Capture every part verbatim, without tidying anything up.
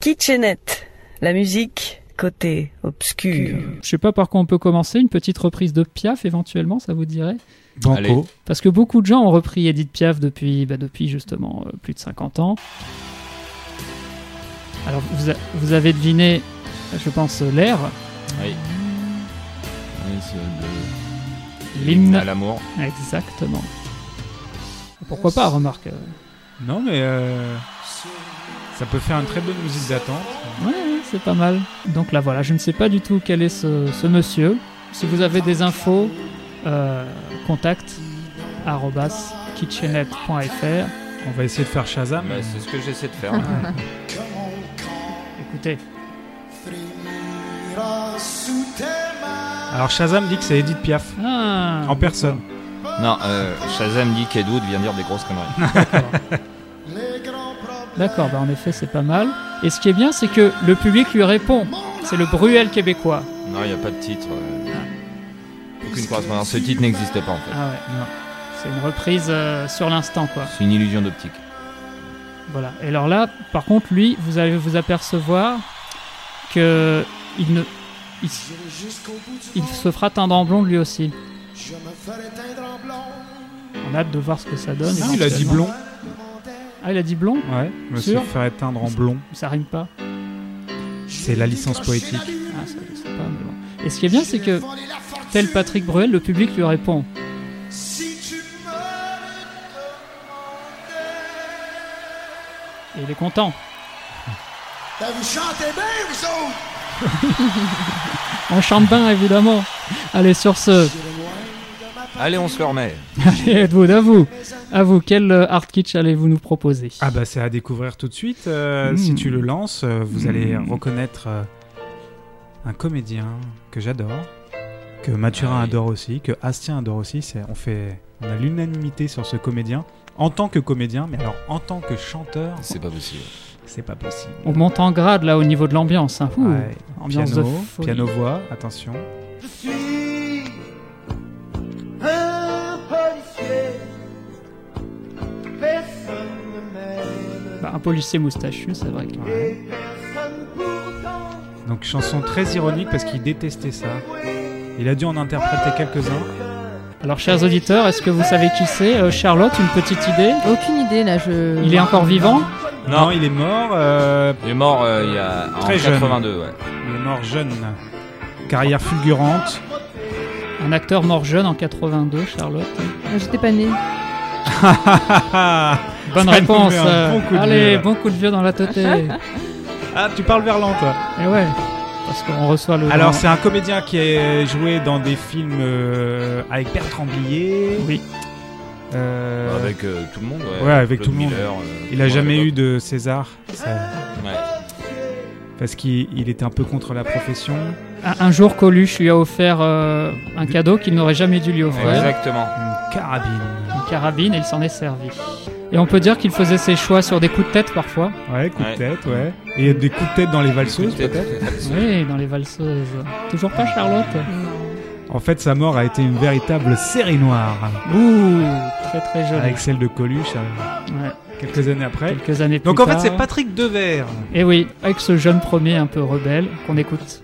Kitchenette, la musique côté obscur. Je sais pas par quoi on peut commencer, une petite reprise de Piaf éventuellement, ça vous dirait ? Banco. Parce que beaucoup de gens ont repris Edith Piaf depuis, bah depuis justement euh, plus de cinquante ans. Alors vous, a, vous avez deviné, je pense, l'air. Oui. Oui, c'est de... L'hymne à l'amour. Exactement. Pourquoi pas, remarque. Non, mais euh, ça peut faire une très bonne musique d'attente. Ouais, c'est pas mal. Donc là, voilà, je ne sais pas du tout quel est ce, ce monsieur. Si vous avez des infos, euh, contact arobase kitchenette point f r. On va essayer de faire Shazam. Bah, c'est ce que j'essaie de faire. Écoutez. Alors Shazam dit que c'est Edith Piaf. Ah, en personne. Non, euh, Shazam dit qu'Ed Wood vient dire des grosses conneries. D'accord, D'accord bah en effet, c'est pas mal. Et ce qui est bien, c'est que le public lui répond. C'est le Bruel québécois. Non, il n'y a pas de titre. Euh... Aucune correspondance. Ce titre n'existe pas en fait. Ah ouais, non. C'est une reprise euh, sur l'instant, quoi. C'est une illusion d'optique. Voilà. Et alors là, par contre, lui, vous allez vous apercevoir que il ne, il, il se fera teindre en blond lui aussi. On a hâte de voir ce que ça donne. Ah, il a dit blond. Ah, il a dit blond ? Ouais, je me suis fait teindre en blond. Ça rime pas. C'est la licence poétique. Ah, ça, je sais pas, mais bon. Et ce qui est bien, c'est que, tel Patrick Bruel, le public lui répond. Et il est content. Vous chantez bien, vous autres! On chante bien, évidemment. Allez, sur ce... Allez, on se le remet. Allez, Ed Wood, à vous. À vous, quel euh, art kitsch allez-vous nous proposer ? Ah bah c'est à découvrir tout de suite. Euh, mmh. Si tu le lances, euh, vous mmh. allez reconnaître euh, un comédien que j'adore, que Mathurin ah, oui. adore aussi, que Astien adore aussi. C'est, on, fait, on a l'unanimité sur ce comédien. En tant que comédien, mais alors en tant que chanteur... C'est pas possible. C'est pas possible. On monte en grade là au niveau de l'ambiance. Hein. Ouh, ouais. Ambiance piano, de piano-voix, attention. Je suis un policier. Personne ne m'aime. Bah, un policier moustachu, c'est vrai. Que... Ouais. Donc chanson très ironique parce qu'il détestait ça. Il a dû en interpréter quelques-uns. Alors, chers auditeurs, est-ce que vous savez qui c'est ? euh, Charlotte, une petite idée ? Aucune idée, là, je... Il est encore vivant ? Non, non, il est mort... Euh... Il est mort euh, il y a... Très en jeune. quatre-vingt-deux, ouais. Il est mort jeune. Carrière fulgurante. Un acteur mort jeune en quatre-vingt-deux, Charlotte. Ah, j'étais pas née. Bonne Ça réponse. Un bon coup de Allez, vieux, bon coup de vieux dans la tête. Ah, tu parles verlan, toi. Et ouais. Parce qu'on reçoit le... Alors, c'est un comédien qui a joué dans des films euh, avec Bertrand Blier. Oui. Euh... Avec euh, tout le monde, ouais. Ouais, avec Claude tout le monde. Miller, euh, il a jamais eu de César. Ça... Ouais. Parce qu'il il était un peu contre la profession. Un, un jour, Coluche lui a offert euh, un cadeau qu'il n'aurait jamais dû lui offrir. Exactement. Une carabine. Une carabine, et il s'en est servi. Et on peut dire qu'il faisait ses choix sur des coups de tête parfois. Ouais, coups ouais. de tête, ouais. Et des coups de tête dans les valseuses, peut-être. Oui, dans les valseuses. Toujours pas, Charlotte ? En fait, sa mort a été une véritable série noire. Ouh, très très jolie. Avec celle de Coluche, euh, ouais. quelques années après. Quelques années plus Donc en tard. fait, c'est Patrick Devers. Et oui, avec ce jeune premier un peu rebelle qu'on écoute.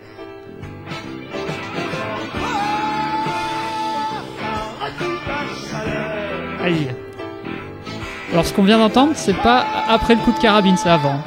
Aïe. Alors ce qu'on vient d'entendre, c'est pas après le coup de carabine, c'est avant.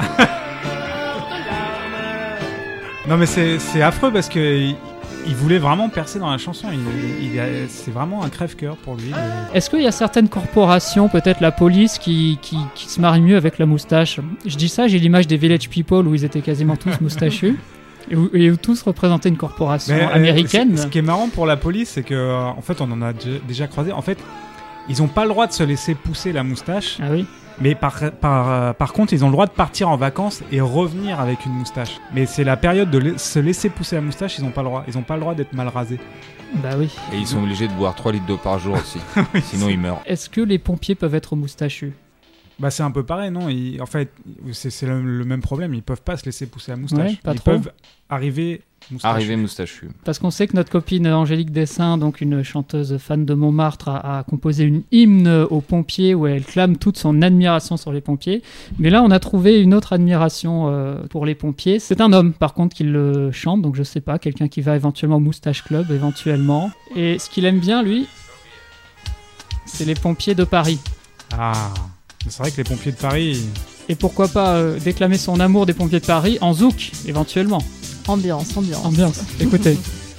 Non mais c'est, c'est affreux parce que il, il voulait vraiment percer dans la chanson. Il, il, il, c'est vraiment un crève-cœur pour lui. De... Est-ce qu'il y a certaines corporations, peut-être la police, qui, qui, qui se marient mieux avec la moustache ? Je dis ça, j'ai l'image des Village People où ils étaient quasiment tous moustachus. Et où, et où tous représentaient une corporation mais, américaine. Euh, ce qui est marrant pour la police, c'est que euh, en fait, on en a déjà croisé. En fait, ils ont pas le droit de se laisser pousser la moustache. Ah oui. Mais par, par, euh, par contre, ils ont le droit de partir en vacances et revenir avec une moustache. Mais c'est la période de la- se laisser pousser la moustache, ils ont pas le droit. Ils ont pas le droit d'être mal rasés. Bah oui. Et ils sont obligés de boire trois litres d'eau par jour aussi. Oui, Sinon, c'est... ils meurent. Est-ce que les pompiers peuvent être moustachus ? Bah c'est un peu pareil, non? Ils- En fait, c'est, c'est le, le même problème. Ils peuvent pas se laisser pousser la moustache. Ouais, pas Ils trop. peuvent arriver moustache. Arrivé moustachu. Parce qu'on sait que notre copine Angélique Dessin, donc une chanteuse fan de Montmartre, a, a composé une hymne aux pompiers où elle clame toute son admiration sur les pompiers. Mais là, on a trouvé une autre admiration euh, pour les pompiers. C'est un homme, par contre, qui le chante, donc je sais pas, quelqu'un qui va éventuellement au Moustache Club, éventuellement. Et ce qu'il aime bien, lui, c'est les pompiers de Paris. Ah, c'est vrai que les pompiers de Paris. Et pourquoi pas euh, déclamer son amour des pompiers de Paris en zouk, éventuellement. Ambiance, ambiance. Ambiance, écoutez.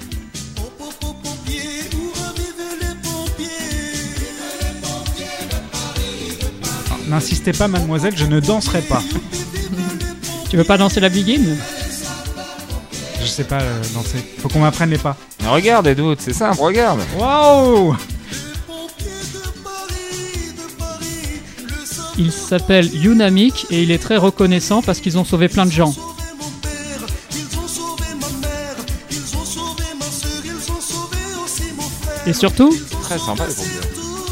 N'insistez pas, mademoiselle, je ne danserai pas. Tu veux pas danser la biguine? Je sais pas euh, danser. Faut qu'on m'apprenne les pas. Regarde, Edwood, c'est simple, regarde. Waouh! Il s'appelle Unamik et il est très reconnaissant parce qu'ils ont sauvé plein de gens. Et surtout, Très sympa les pompiers.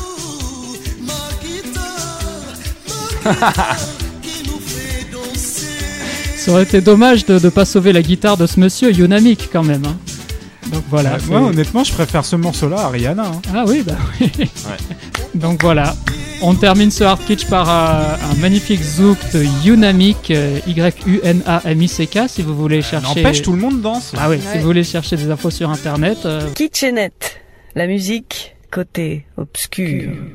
ça aurait été dommage de ne pas sauver la guitare de ce monsieur Unamik quand même. hein. Donc voilà. Ouais, c'est- moi, honnêtement, je préfère ce morceau-là à Rihanna. hein. Ah oui, bah oui. Donc voilà. On termine ce hard kitsch par euh, un magnifique zouk de Unamik, euh, Y U N A M I C K, si vous voulez chercher. N'empêche, tout le monde danse. Ah oui, si Ouais. vous voulez chercher des infos sur internet. euh, Kitchenette, la musique côté obscur.